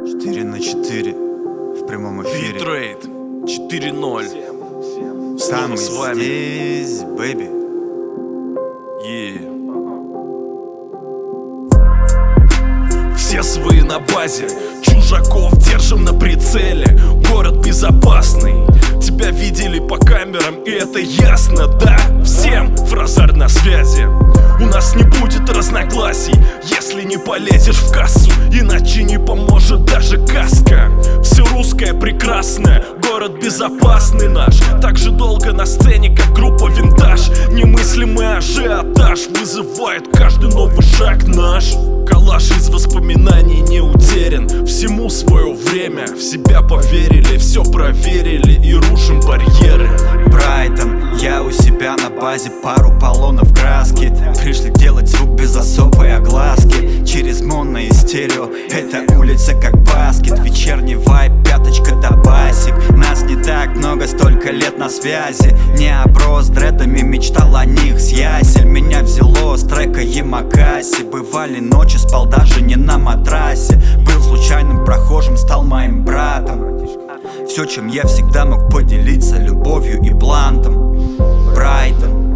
4/4 в прямом эфире. Битрейт 4:0. Снова с вами здесь, бэби. Все свои на базе, чужаков держим на прицеле. Город безопасный, тебя видели по камерам, и это ясно, да? Всем фразар на связи. У нас не будет разногласий, если не полезешь в кассу, иначе не поможет даже каска. Все русское прекрасное, город безопасный наш. Так же долго на сцене, как группа Винтаж. Немыслимый ажиотаж вызывает каждый новый шаг наш. Коллаж из воспоминаний не утерян. Всему свое время, в себя поверили, все проверили и рушим барьеры. Брайтон, я у себя на базе, пару баллонов краски. Пришли делать звук без особой огласки. Через моно и стерео, эта улица как баскет. Вечерний вайб, пяточка да басик. Нас не так много, столько лет на связи. Не оброс дредами, мечтал о них с ясель. Меня взяло с трека Ямакаси. Бывали ночи, спал даже не на матрасе. Был случайным прохожим, стал моим братом. Все, чем я всегда мог поделиться, любовью и блантом. Брайтон.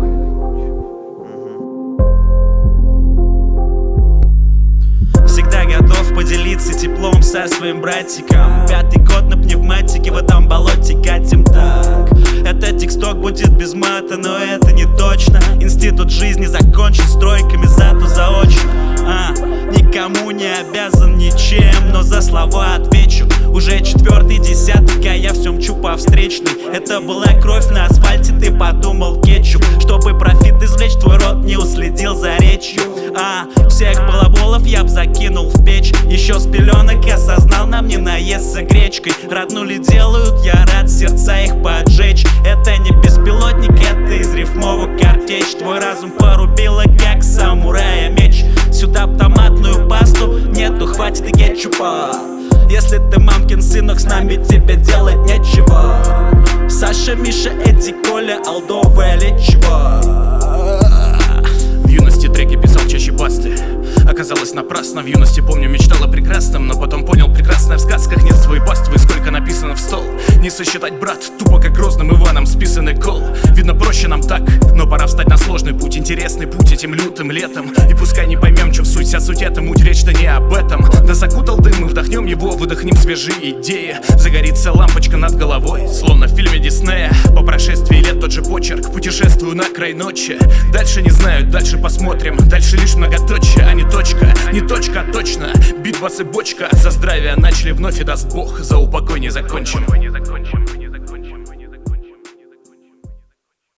Всегда готов поделиться теплом со своим братиком. 5-й год на пневматике, в этом болоте катим так. Этот тексток будет без мата, но это не точно. Институт жизни закончен стройками, зато заочно. Никому не обязан ничем, но за слова отвечу. Уже 4-й десяток, а я все мчу по встречной. Это была кровь на асфальте, ты подумал кетчуп. Чтобы профит извлечь, твой рот не уследил за речью. Всех балаболов я б закинул в печь. Еще с пеленок осознал, нам не наесться гречкой. Роднули делают, я рад сердца их поджечь. Это не беспилотник, это из рифмовок картечь. Твой разум порубило, как самурая меч. Сюда б томатную пасту, нету, хватит и кетчупа. Если ты мамкин сынок, с нами тебе делать нечего. Саша, Миша, Эдди, Коля, Алдовое лечево. В юности треки писал чаще басты. Оказалось напрасно, в юности помню мечтал о прекрасном. Но потом понял, прекрасное в сказках нет своей паствы. Сколько написано в стол, не сосчитать, брат. Тупо как грозным Иваном списанный кол. Видно, проще нам так, но пора встать на сложный путь. Интересный путь этим лютым летом. И пускай не поймем, что в суть, а суть это муть, речь-то не об этом. Да закутал дым, мы вдохнем его, выдохнем свежие идеи. Загорится лампочка над головой, словно в фильме Диснея. По прошествии лет тот же почерк, путешествую на край ночи. Дальше не знаю, дальше посмотрим. Дальше лишь многоточие, а не точка. Не точка, а точно. Бит, бас и бочка. За здравие начали вновь, и даст Бог. За упокой не закончим.